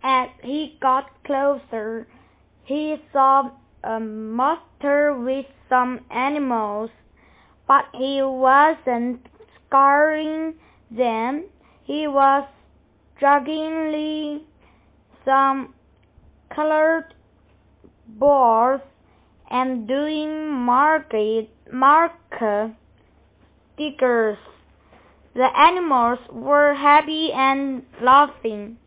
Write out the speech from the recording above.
As he got closer, he saw a monster with some animals, but he wasn't scaring them. He was juggling some colored balls and doing marker stickers. The animals were happy and laughing.